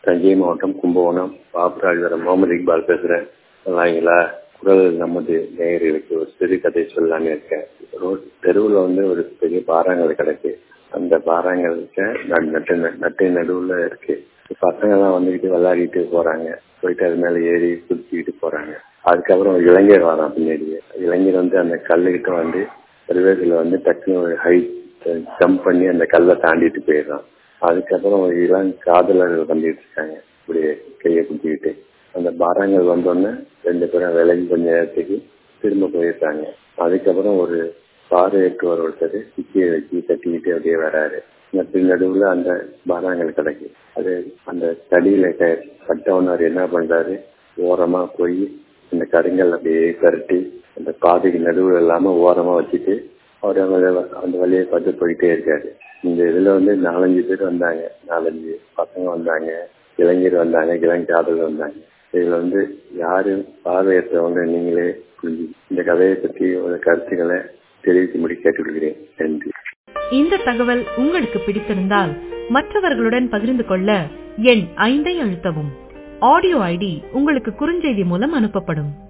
தஞ்சை மாவட்டம் கும்பகோணம் பாபராஜபுரம் முகமது இக்பால் பேசுறேன். நல்லாங்களா? குரல் நமது நேயர்களுக்கு ஒரு சிறு கதை சொல்லலான்னு இருக்கேன். தெருவில் ஒரு பெரிய பாறாங்கல் கிடக்கு. அந்த பாறாங்கலுக்கு நட்டு நடுவுல இருக்கு. பசங்க எல்லாம் வந்துகிட்டு விளையாடிட்டு போறாங்க. போயிட்டு அது மேல ஏறி குதிச்சுக்கிட்டு போறாங்க. அதுக்கப்புறம் இளைஞர் வரான் பின்னாடி. இளைஞர் அந்த கல்லுகிட்ட பிரவேசில டக்குன்னு ஹைட் ஜம்ப் பண்ணி அந்த கல்லை தாண்டிட்டு போயிடுறான். அதுக்கப்புறம் இளம் காதலர்கள் வந்துட்டு இருக்காங்க. இப்படி கையை குடிச்சுக்கிட்டு அந்த பாறாங்கல் வந்தோடனே 2 பேரும் விலகி கொஞ்ச நேரத்துக்கு திரும்ப போயிருக்காங்க. அதுக்கப்புறம் ஒரு பார்வையற்றவர் ஒருத்தர் குச்சியை வச்சு தட்டிக்கிட்டு அப்படியே வராரு. நடுவுல அந்த பாறாங்கல் கிடக்கு. அது அந்த தடியில கட்டவனர் என்ன பண்றாரு, ஓரமா போய் அந்த கருங்கல் அப்படியே கரட்டி அந்த பாதைக்கு நடுவுல இல்லாம ஓரமா வச்சுட்டு அவர் அந்த வழியை பார்த்து போயிட்டே இருக்காரு. இந்த இதுல 4-5 பேர் வந்தாங்க. 4-5 பசங்க வந்தாங்க, இளைஞர் வந்தாங்க, இளங்காதல் வந்தாங்க. இதுல யாரு பார்வையற்றவங்க நீங்களே புரிஞ்சு இந்த கதையை பற்றி ஒரு கருத்துக்களை தெரிவிக்கும்படி கேட்டுக்கொள்கிறேன். நன்றி. இந்த தகவல் உங்களுக்கு பிடித்திருந்தால் மற்றவர்களுடன் பகிர்ந்து கொள்ள எண் 5 அழுத்தவும். ஆடியோ ஐடி உங்களுக்கு குறுஞ்செய்தி மூலம் அனுப்பப்படும்.